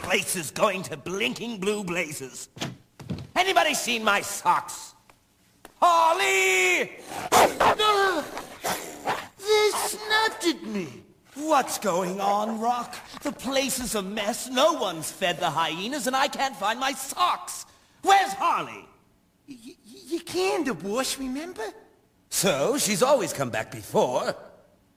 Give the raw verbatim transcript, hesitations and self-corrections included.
place is going to blinking blue blazes. Anybody seen my socks? Harley! They snapped at me. What's going on, Rock? The place is a mess. No one's fed the hyenas, and I can't find my socks. Where's Harley? Y you canned the wash, remember? So, she's always come back before.